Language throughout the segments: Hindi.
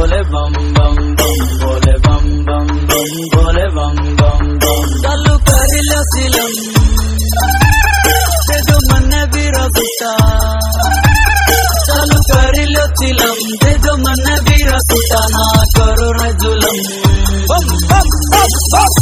बोले बम बम बम, बोले बम बम बम, बोले बम बम बम। चालू कर लो चिलम ते जो मन भी रसूटा, चालू कर लो चिलम ते जो मन भी रसूटा, ना करो रे जुलम। बम बम बम बम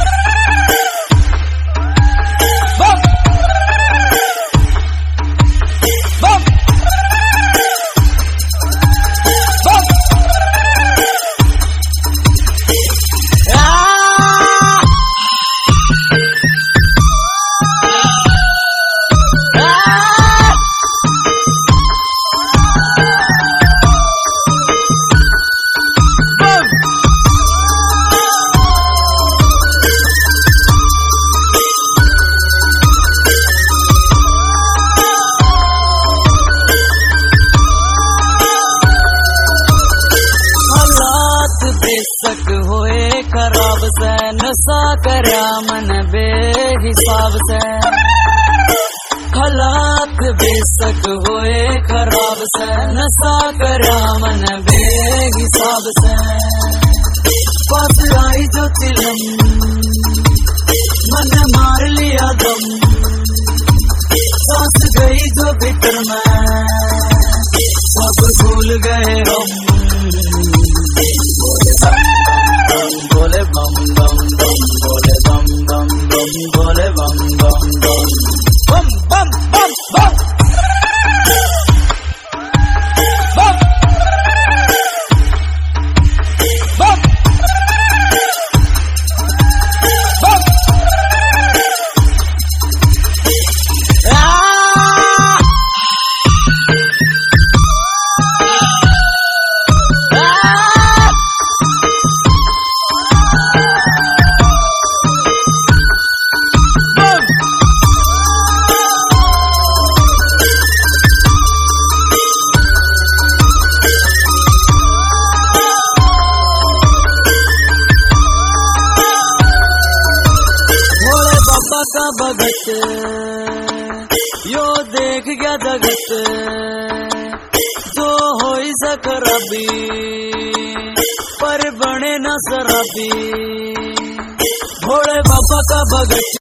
बेशक होए खराब से, नशा करया मन बेहिसाब से। हालात बेशक होए खराब से, नशा करया मन बेहिसाब से। पास आई जो चिलम मन मार लिया दम, सांस गई जो भीतर में सब भूल गए हम। बोले बम बम बम, बोले बम बम बम, बोले बम बम बम, बम बम बम बम बम बम बम। का भगत यो देख गया जगत, जो होई सकराबी पर बने न शराबी। भोले बाबा का भगत